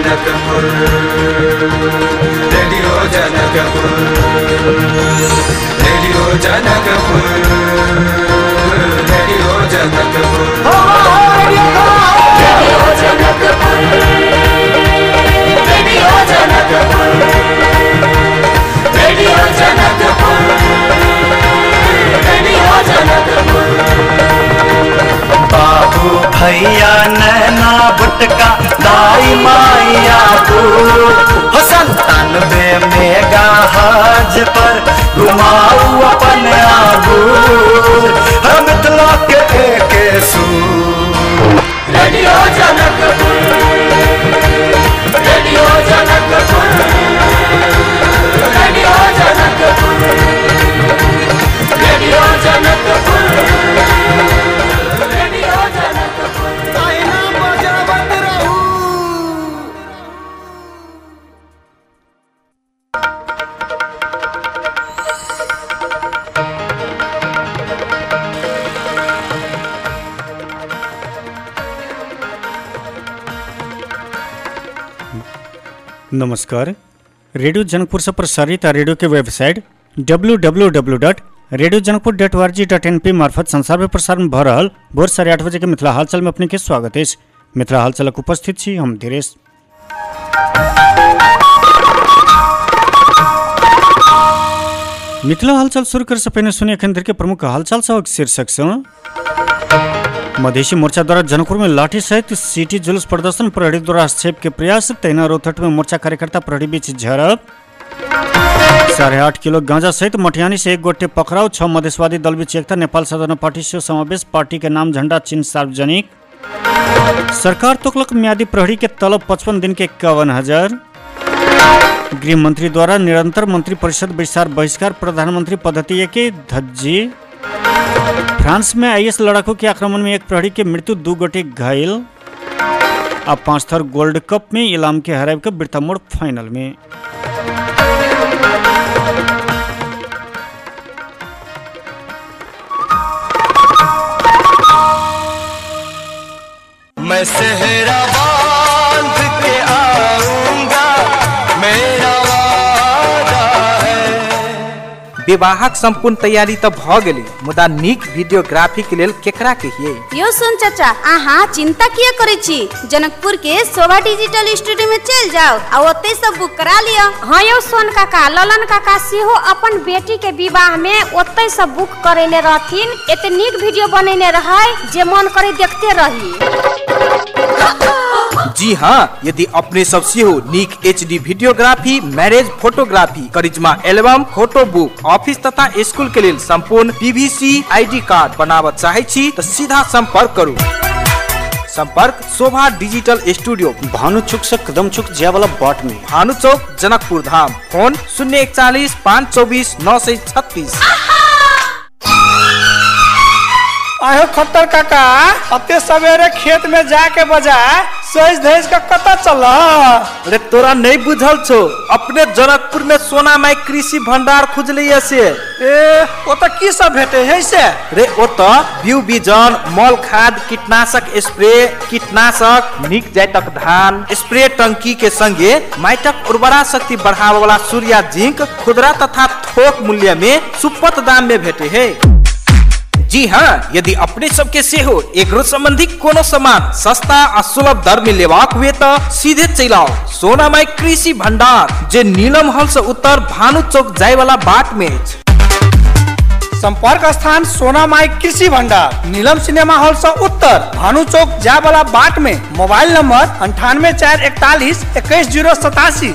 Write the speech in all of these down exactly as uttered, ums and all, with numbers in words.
Janakpur radio Janakpur radio Janakpur radio Janakpur radio Janakpur radio Janakpur radio Janakpur radio Janakpur बाबू भैया नैना बुटका दाई माया तू हो संतानवे मेगा हज पर घुमाऊ अपन आबू हम मिथिला के एक सूर radio Janakpur radio Janakpur radio Janakpur radio Janakpur radio Janakpur आईना बजावत रहू। नमस्कार। रेडियो जनकपुर से प्रसारित रेडियो के website W W W dot radio Janakpur dot O R G dot N P मार्फत संसार में प्रसारण भ रहल भोर साढ़े आठ बजे के मिथिला हालचाल में अपने के स्वागत है। मिथिला हालचालक उपस्थित छी हम धीरेश। मिथिला हालचाल शुरू कर से पहले सुनिए अखन के प्रमुख हालचाल सभक शीर्षक से। मधेसी मोर्चा द्वारा जनकपुर में लाठी सहित सिटी जुलूस प्रदर्शन, प्रहरी द्वारा हस्तक्षेप के प्रयास, तैना रोहतट में मोर्चा कार्यकर्ता प्रहरी बीच झड़प, साढ़े आठ किलो गांजा सहित मटियानी से एक गोटे पकड़ाव, छह मधेशवादी दल बीच एकता, नेपाल साधारण पार्टी से समावेश, पार्टी के नाम झंडा चिन्ह सार्वजनिक, सरकार तोकलक म्यादी प्रहरी के तलब पचपन दिन के इक्यावन हजार, गृह मंत्री द्वारा निरंतर मंत्री परिषद विस्तार बहिष्कार, प्रधानमंत्री पद्धति के धज्जी, फ्रांस में आईएस लड़ाकों के आक्रमण में एक प्रहरी के मृत्यु, दो गोटे घायल। अब पांच थर गोल्ड कप में इलाम के हराब के बिरता मोड़ फाइनल में। मैं सेहरा बांध के आऊंगा मेरा वादा है। विवाहक संपूर्ण तैयारी तो भ गेली, मुदा नीक वीडियोग्राफी के लेल केकरा कहिए? यो सुन चाचा, आहा चिंता किया करे छी, जनकपुर के शोभा डिजिटल स्टूडियो में चल जाओ आ ओते सब बुक करा लियो। हाँ यो सोन काका, ललन काका सेहो अपन बेटी के विवाह में ओते सब बुक करेले रहथिन। एते नीक वीडियो बनेने रहै जे मन करे देखते रही। जी हाँ, यदि अपने सब सेहो नीक HD videography, marriage photography, Karishma album, photo book, office तथा स्कूल के लेल संपूर्ण पीवीसी आईडी कार्ड बनावत चाहे छी तो सीधा संपर्क करू। संपर्क शोभा डिजिटल स्टूडियो, भानु चौक से कदम चौक जिया वाला बाट में, भानु चौक जनकपुर धाम। फोन शून्य इकतालीस पाँच चौबीस नौ सौ छत्तीस। आयो खट्टर काका, अते सवेरे खेत में जाके बजा सज धज का कता चला? अरे तोरा नहीं बुझल छो, अपने जनकपुर में सोना माई कृषि भंडार खुजलिए से। ए ओत की सब भेटे है से? रे ओत बीउ बीजन, मल खाद, कीटनाशक स्प्रे, कीटनाशक, नीक जातक धान, स्प्रे टंकी के संगे माइटक उर्वरा शक्ति बढ़ावे वाला सूर्या जिंक खुदरा तथा थोक मूल्य में सुपथ दाम में भेटे है। जी हाँ, यदि अपने सबके सेहो एग्रो संबंधी कोनो सामान सस्ता और सुलभ दर में लेवाक हुए तो सीधे चल आओ सोना माई कृषि भंडार, जे नीलम हल से उत्तर भानु चौक जाय वाला बाट में। संपर्क स्थान सोना माई कृषि भंडार, नीलम सिनेमा हॉल से उत्तर, भानु चौक जाय वाला बाट में। मोबाइल नंबर अंठानवे चार इकतालीस इक्कीस जीरो सतासी।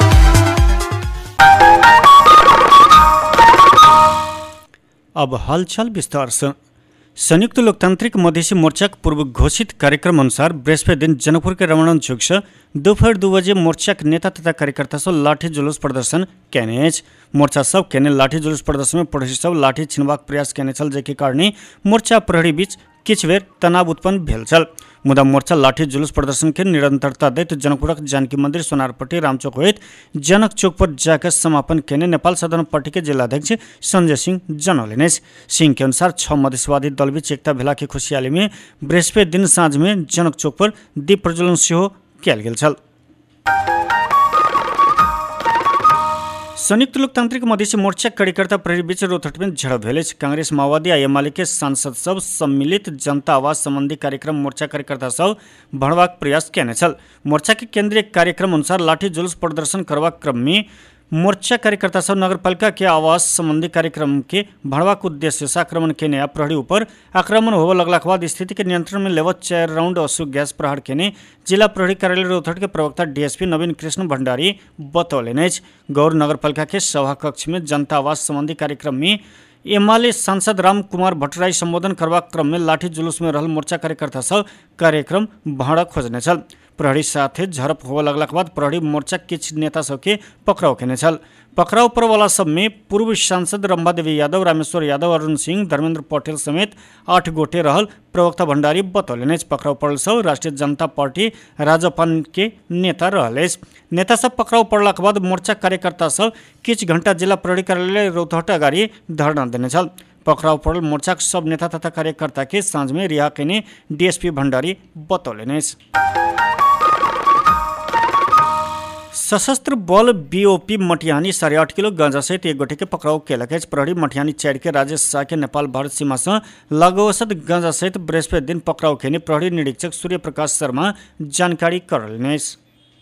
अब हालचाल विस्तार से। संयुक्त लोकतांत्रिक मधेसी मोर्चा के पूर्व घोषित कार्यक्रम अनुसार बृहस्पति दिन जनकपुर के रमणन चौक से दोपहर दो बजे मोर्चा के नेता तथा कार्यकर्ता सब लाठी जुलूस प्रदर्शन कैने। मोर्चा सब केने लाठी जुलूस प्रदर्शन में पड़ोसी सब लाठी छिनबाक प्रयास कैने छल, जाहि कारणे मोर्चा प्रहरी बीच किछ बेर तनाव उत्पन्न भेल छल। मुदा मोर्चा लाठी जुलूस प्रदर्शन के निरंतरता दैत जनकपुरक जानकी मंदिर, सोनारपट्टी, रामचौक होइत जनक चौक पर जाकर समापन केने नेपाल साधारण पार्टी के जिलाध्यक्ष संजय सिंह जनौलनि। सिंह के अनुसार छह मधेशवादी दल बीच एकता भेला के खुशियाली में बृहस्पति दिन साँझ में जनक चौक पर दीप प्रज्वलन सेहो कयल गेल छल। संयुक्त लोकतांत्रिक मधेसी मोर्चा कार्यकर्ता प्रहरी बीच रोहतट में झड़प भेल अछि। कांग्रेस माओवादी आ एमाले के सांसद सब सम्मिलित जनता आवाज संबंधी कार्यक्रम मोर्चा कार्यकर्ता सब भड़बाक प्रयास केने छल। मोर्चा के केंद्रीय कार्यक्रम अनुसार लाठी जुलूस प्रदर्शन करबाक क्रम में मोर्चा कार्यकर्ता सब नगरपालिका के आवास संबंधी कार्यक्रम के भड़बाक उद्देश्य से आक्रमण केने आ प्रहरी ऊपर आक्रमण होबे लगलाक बाद स्थिति के नियंत्रण में लेवत चार राउंड अश्रु गैस प्रहार केने जिला प्रहरी कार्यालय रोहतट के प्रवक्ता डीएसपी नवीन कृष्ण भंडारी बतौलेन अछि। गौर नगरपालिका के सभा कक्ष में जनता आवास संबंधी कार्यक्रम में एमाले सांसद राम कुमार भट्टराई संबोधन करबाक क्रम में लाठी जुलूस में रहल मोर्चा कार्यकर्ता सब कार्यक्रम भाड़ा खोजने छल। प्रहरी साथे झड़प होबे लगलाक बाद प्रहरी मोर्चा किछ नेता सबके पकड़ाव केने छल। पकड़ाव पर वाला सब में पूर्व सांसद रंभा देवी यादव, रामेश्वर यादव, अरुण सिंह, धर्मेंद्र पटेल समेत आठ गोटे रहल प्रवक्ता भंडारी बतौलेन अछि। पकड़ाव पड़ल सब राष्ट्रीय जनता पार्टी राजपान के नेता रहल अछि। नेता सब पकड़ाव पड़लाक बाद मोर्चा कार्यकर्ता सब किछ घंटा जिला प्रहरी कार्यालय रोहतट अगाड़ी धरना देने छल। पकड़ाव पड़ल मोर्चा सब नेता तथा कार्यकर्ता के साँझ में रिहा केने डीएसपी भंडारी बतौलेन अछि। सशस्त्र बल बीओपी मटिहानी साढ़े आठ किलो गांजा सहित एक गोटे के पकड़ाव केलक अछि। प्रहरी मटिहानी चारि के राजेश शाह के नेपाल भारत सीमा से लगौसत गांजा सहित बृहस्पति दिन पकड़ाव केने प्रहरी निरीक्षक सूर्य प्रकाश शर्मा जानकारी करलनि अछि।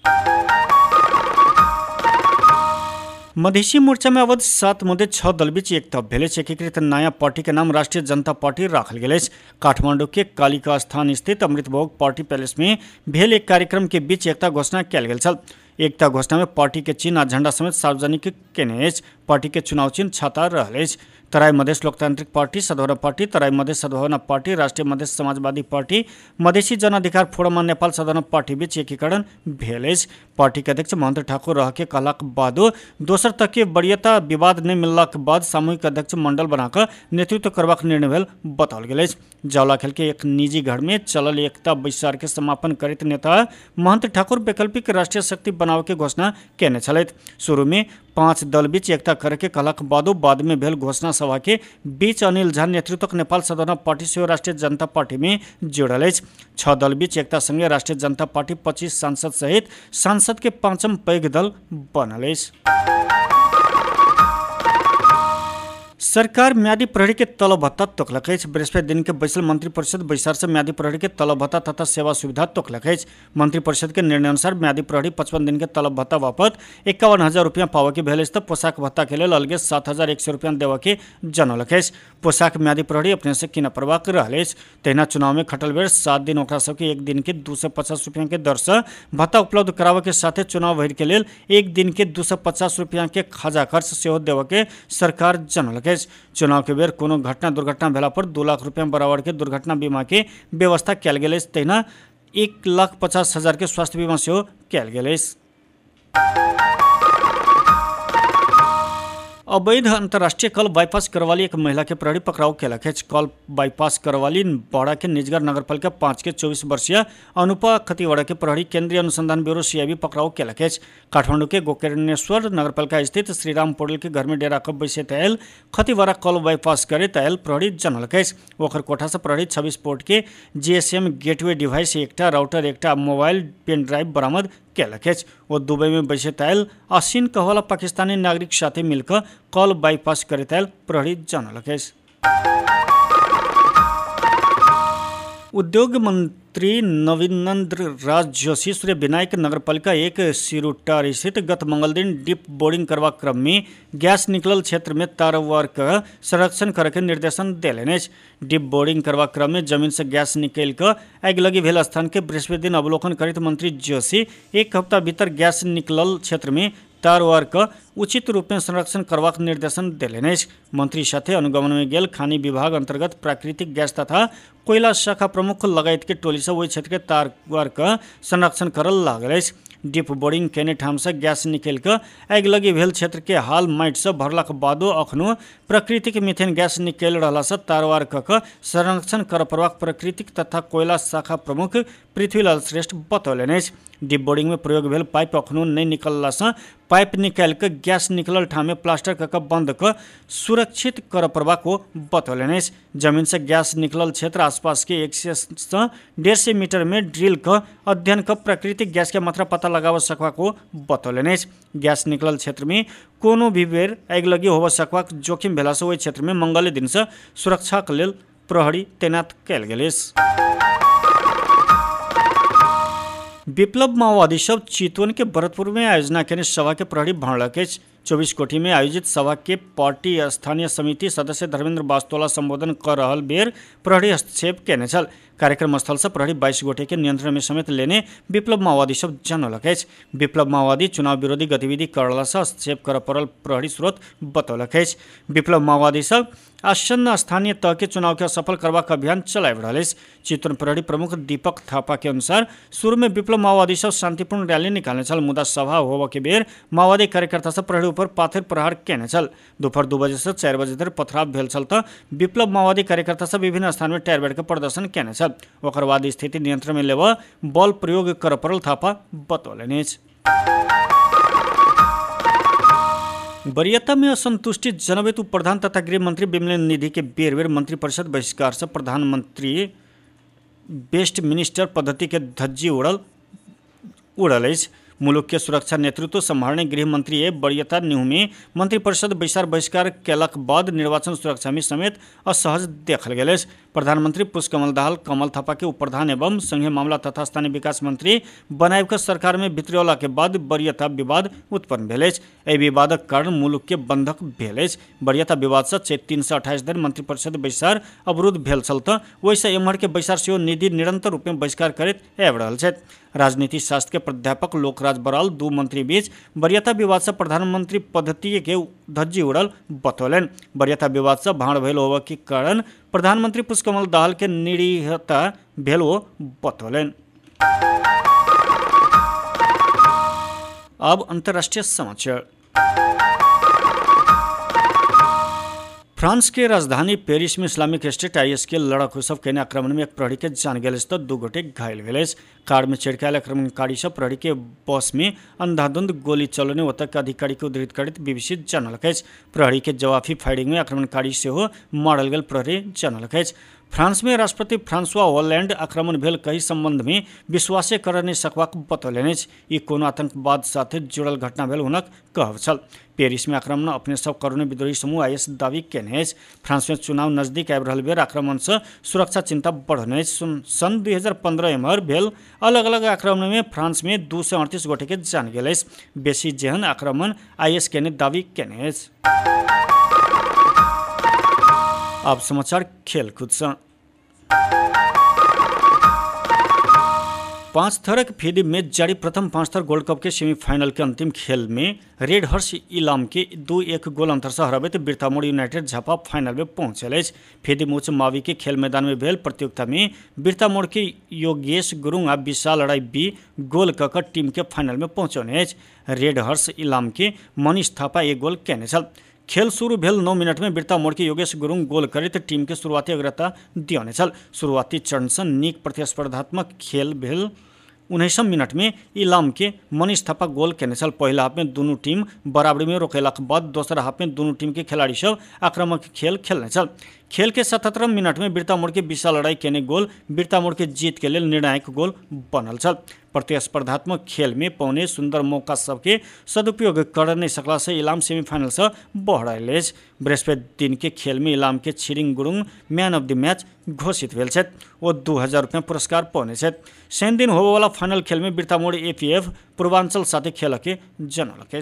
मधेसी मोर्चा में अवध सात मुद्दे छह दल बीच एकता भेल अछि। एकीकृत नया पार्टी के नाम राष्ट्रीय जनता पार्टी राखल गेल अछि। काठमांडू के कालिका स्थान स्थित अमृतभोग पार्टी पैलेस में भेल एक कार्यक्रम के बीच एकता घोषणा कयल गेल छल। एकता घोषणा में पार्टी के चिन्ह आ झंडा समेत सार्वजनिक केने अछि। पार्टी के चुनाव चिन्ह छाता रहल अछि। तराई मधेश लोकतांत्रिक पार्टी, सद्भावना पार्टी, तराई मधेश सद्भावना पार्टी, राष्ट्रीय मधेश समाजवादी पार्टी, मधेसी जन अधिकार फोरम और नेपाल सद्भावना पार्टी बीच एकीकरण भेल अछि। पार्टी के अध्यक्ष महंत ठाकुर रह के कहलाक बादो दोसर तक के वरीयता विवाद नहीं मिललाक बाद सामूहिक अध्यक्ष मंडल बनाकर नेतृत्व करबाक निर्णय भेल बताओल गेल अछि। जावला खेल के एक निजी घर में चलल एकता बैसार के समापन करैत नेता महंत ठाकुर वैकल्पिक राष्ट्रीय शक्ति बनावे के घोषणा केने छलैथ। शुरू में पांच दल बीच एकता करे के कहलाक बादो बाद में भेल घोषणा सभा के बीच अनिल झा नेतृत्वक नेपाल सद्भावना पार्टी से राष्ट्रीय जनता पार्टी में जोड़ल अछि। छह दल बीच एकता संगे राष्ट्रीय जनता पार्टी पच्चीस सांसद सहित सांसद के पांचम पैघ दल बनल अछि। सरकार म्यादी प्रहरी के तलब भत्ता तोकलक अछि। बृहस्पति दिन के बैसल मंत्रिपरिषद बैसार से म्यादी प्रहरी के तलब भत्ता तथा सेवा सुविधा तोकलक अछि। मंत्रिपरिषद के निर्णय अनुसार म्यादी प्रहरी पचपन दिन के तलब भत्ता बापत इक्यावन हजार रुपया पावे के भेल अछि। पोशाक भत्ता के लेल अलगे सात हजार एक सौ रुपया देवा के जनौलक अछि। पोशाक म्यादी प्रहरी अपने से किन परवाक रहल अछि। तहिना चुनाव में खटल बेर सात दिन ओकरा सबके एक दिन के दू सौ पचास रुपया के दर से भत्ता उपलब्ध करावे के साथे चुनाव भर के लेल एक दिन के दू सौ पचास रुपया के खाजा खर्च सेहो देवा के सरकार जनौलक अछि। चुनाव के बेर कोनो घटना दुर्घटना भेला पर दो लाख रुपया बराबर के दुर्घटना बीमा के व्यवस्था कयल गेल अछि। तहिना एक लाख पचास हजार के स्वास्थ्य बीमा सेहो कयल गेल अछि। अवैध अंतर्राष्ट्रीय कल बाईपास करवाली एक महिला के प्रहरी पकड़ाव केलक अछि। कल बाईपास करवाली बाड़ा के निजगढ़ नगरपालिका पाँच के चौबीस वर्षीय अनुपा खतीवाड़ा के प्रहरी केंद्रीय अनुसंधान ब्यूरो सीआईबी पकड़ाव केलक अछि। काठमांडू के गोकर्णेश्वर नगरपालिका स्थित श्रीराम पौडेल के घर में डेरा कब बैसैत आयल खतीवाड़ा कल बाईपास करैत आयल प्रहरी जनौलक अछि। ओकर कोठा से प्रहरी छब्बीस पोर्ट के जीएसएम गेटवे डिवाइस, एकटा राउटर, एकटा मोबाइल पेन ड्राइव बरामद केलक अछि। ओ दुबई में बैसैत आयल असिन कहवाला पाकिस्तानी नागरिक साथे मिलकर कल बाईपास करैत आयल प्रहरी जनौलक अछि। उद्योग मंत्री नवीनेंद्र राज जोशी सूर्य विनायक नगरपालिका एक सिरुटार स्थित गत मंगल दिन डीप बोरिंग करबाक क्रम में गैस निकलल क्षेत्र में तारवार का संरक्षण करे के निर्देशन देलनि अछि। डीप बोरिंग करबाक क्रम में जमीन से गैस निकल कर आगिलगी भेल स्थान के बृहस्पति दिन अवलोकन करैत मंत्री जोशी एक हफ्ता भीतर गैस निकलल क्षेत्र में तारवार का उचित रूप में संरक्षण करबाक निर्देशन देलनि अछि। मंत्री साथे अनुगमन में गेल खानी विभाग अंतर्गत प्राकृतिक गैस तथा कोयला शाखा प्रमुख लगायत के टोली से ओहि क्षेत्र के तारवार का संरक्षण करल लागल अछि। डीप बोरिंग केने ठाम से गैस निकल कर आगिलगी भेल क्षेत्र के हाल माटि से भरलाक बादो अखनो प्राकृतिक मिथेन गैस निकल रहा से तारवार कक संरक्षण कर प्रवाह प्राकृतिक तथा कोयला शाखा प्रमुख पृथ्वीलाल श्रेष्ठ बतौले। डिप बोर्डिंग में प्रयोग भेल पाइप अखनो नहीं निकलला से पाइप निकाल के गैस निकलल ठाम में प्लास्टर कक बंद क सुरक्षित कर प्रवाह को बतौले। जमीन से गैस निकलल क्षेत्र आसपास के एक से डेढ़ सौ मीटर में ड्रिल क अध्ययन क प्राकृतिक गैस के मात्रा पता लगाव सकवा को बतौले। गैस निकलल क्षेत्र में कोनो भी बेर आगि लगी होव सकवा जोखिम भेला से ओहि क्षेत्र में मंगले दिन से सुरक्षा के लेल प्रहरी तैनात कयल गेल। विप्लव माओवादी सब चितवन के भरतपुर में आयोजना केने सभा के प्रहरी भाड़लक। चौबीस कोठी में आयोजित सभा के पार्टी स्थानीय समिति सदस्य धर्मेंद्र वास्तोला संबोधन कर रहल बेर प्रहरी हस्तक्षेप केने छल। कार्यक्रम स्थल से प्रहरी बाईस गोटे के नियंत्रण में समेत लेने विप्लव माओवादी सब जनौलक। विप्लव माओवादी चुनाव विरोधी गतिविधि करला से हस्तक्षेप कर पड़ल प्रहरी स्रोत बतौलक। विप्लव माओवादी सब आसन्न स्थानीय तह के चुनाव के सफल करवाक अभियान चलाए रहा। चितवन प्रहरी प्रमुख दीपक थापा के अनुसार शुरू में विप्लव माओवादी सब शांतिपूर्ण रैली निकालने छल, मुदा सभा होब के बेर माओवादी कार्यकर्ता सब प्रहरी पर पाथर प्रहार केने छल। दोपहर दो बजे से चार बजे तक पथराव भेल छल त विप्लव माओवादी कार्यकर्ता सब विभिन्न स्थान में टायर बैठ के प्रदर्शन केने छल। ओकर बाद स्थिति नियंत्रण में लेब बल प्रयोग कर पड़ल थापा बतौलनि। वरीयता में असंतुष्टि जनबैत उप प्रधान तथा गृह मंत्री बिमलेन निधि के बेर बेर मंत्रिपरिषद बहिष्कार से प्रधानमंत्री बेस्ट मिनिस्टर पद्धति के धज्जी उड़ल उड़ल अछि। मुलुक के सुरक्षा नेतृत्व संभालने गृह मंत्री ए वरीयता न्यू में मंत्रिपरिषद बैसार बहिष्कार केलक बाद निर्वाचन सुरक्षा में समेत असहज देखल गेल। प्रधानमंत्री पुष्पकमल दाहाल कमल थापा के उप प्रधान एवं संघीय मामला तथा स्थानीय विकास मंत्री बनायब के सरकार में भितरौला के बाद वरीयता विवाद उत्पन्न भेल। एहि विवादक कारण मुलुक के बंधक भेल। वरीयता विवाद से चैत तीन से अट्ठाईस दिन मंत्रिपरिषद बैसार अवरुद्ध भेल छल त ओहिसँ एम्हर के बैसार सेहो निधि निरंतर रूप में बहिष्कार करैत आबि रहल छथि। राजनीति शास्त्र के प्राध्यापक लोकराज बराल दू मंत्री बीच वरीयता विवाद से प्रधानमंत्री पद्धति के धज्जी उड़ल बतौलन। वरीयता विवाद से भाड़ भेल होबे के कारण प्रधानमंत्री पुष्पकमल दाहाल के निरीहता भेल ओ बतौलन। अब अंतर्राष्ट्रीय समाचार। फ्रांस के राजधानी पेरिस में इस्लामिक स्टेट आईएस के लड़ाकू सब केने आक्रमण में एक प्रहरी के जान गेल तो दू गोटे घायल भेल। कार में छिड़कायल आक्रमणकारी सब प्रहरी के बस में अंधाधुंध गोली चलने ओतऽ के अधिकारी के उद्धृत करैत बीबीसी जानलक। प्रहरी के जवाबी फायरिंग में आक्रमणकारी सेहो मारल गेल प्रहरी जानलक। फ्रांस में राष्ट्रपति फ्रांसवा होलैंड आक्रमण भेल कई संबंध में विश्वासे कर नहीं सकबाक बतौलनि। ई कोनो आतंकवाद साथे जुड़ल घटना भेल हुनक कहब छल। पेरिस में आक्रमण अपने सब करोड़ों विद्रोही समूह आईएस दावी केने अछि। फ्रांस में चुनाव नजदीक आबि रहल बेर आक्रमण से सुरक्षा चिंता बढ़ने अछि। सन दू हजार पंद्रह एम्हर भेल अलग अलग आक्रमण में फ्रांस में दू सौ अड़तीस गोटे के जान गेल अछि। बेसी जेहन आक्रमण आईएस केने दावी केने अछि। अब समाचार खेलकूद से। पांच थरक फीडी मैच जारी प्रथम पांच थर गोल्ड कप के सेमीफाइनल के अंतिम खेल में रेड हर्ष इलाम के दू एक गोल अंतर से हराबैत बिरतामोड़ यूनाइटेड झापा फाइनल में पहुंचल। फेदी मोच मावी के खेल मैदान में भेल प्रतियोगिता में बिरतामोड़ के योगेश गुरुंग आ विशाल लड़ाई बी गोल ककर टीम के फाइनल में पहुंचने। रेड हर्ष इलाम के मनीष थापा एक गोल केने छल। खेल शुरू भेल नौ मिनट में बिरतामोड़ के योगेश गुरुंग गोल करैत टीम के शुरुआती अग्रता दियौने छल। शुरुआती चरण से नीक प्रतिस्पर्धात्मक खेल भेल। उन्नीसम मिनट में इलाम के मनीष थापा गोल केने छल। पहिला हाफ में दुनू टीम बराबरी में रोकेलाक बाद दोसर हाफ में दुनू टीम के खिलाड़ी सब आक्रामक खेल खेलने छल। खेल के सतहत्तरम मिनट में बिरतामोड़ के विशाल लड़ाई केने गोल बिरतामोड़ के जीत के लिए निर्णायक गोल बनल छल। प्रतिस्पर्धात्मक खेल में पौने सुंदर मौका सबके सदुपयोग कर नहीं सकला से इलाम सेमीफाइनल से बढ़ल। बृहस्पति दिन के खेल में इलाम के Chhiring Gurung man of the match घोषित भेल छथि। ओ दू हजार रुपया पुरस्कार पौने छथि। शनि दिन होबे वाला फाइनल खेल में बिरतामोड़ एपीएफ पूर्वांचल साथे खेल के जनलक।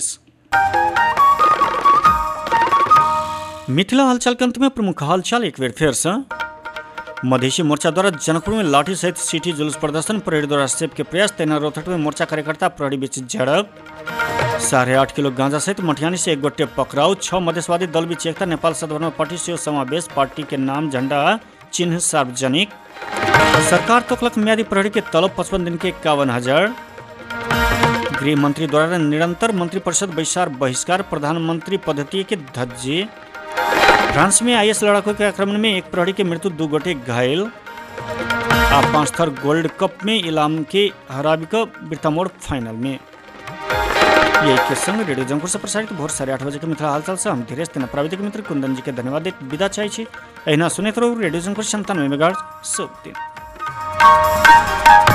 मिथिला हालचाल के अंत में प्रमुख हालचाल एक बेर फेर से। मधेसी मोर्चा द्वारा जनकपुर में लाठी सहित सिटी जुलूस प्रदर्शन, परेड द्वारा सेब के प्रयास, तैना रोहतक में मोर्चा कार्यकर्ता प्रहरी बीच झड़प, साढ़े आठ किलो गांजा सहित मटियानी से एक गोटे पकड़ाव, छह मधेशवादी दल बीच एकता, नेपाल सदभवन में पार्टी से समावेश, पार्टी के नाम झंडा चिन्ह सार्वजनिक, सरकार तोकलक म्यादी प्रहरी के तलब पचपन दिन के इक्यावन हजार, गृह मंत्री द्वारा निरंतर मंत्रिपरिषद बैसार बहिष्कार, प्रधानमंत्री पद्धति के धज्जी, फ्रांस में आईएस लड़ाकों के आक्रमण में एक प्रहरी की मृत्यु, दो गोटे घायल। आप पांच थर गोल्ड कप में इलाम के हराबी का बिरतामोड़ फाइनल में। यही के संग रेडियो जंगपुर से प्रसारित भोर साढ़े आठ बजे के मिथिला हालचाल से हम धीरे तेना प्राविधिक मित्र कुंदन जी के धन्यवाद देते विदा चाहे छी। एहिना सुनैत रहू रेडियो जंगपुर संतानवे मेगाहर्ट्ज सब दिन।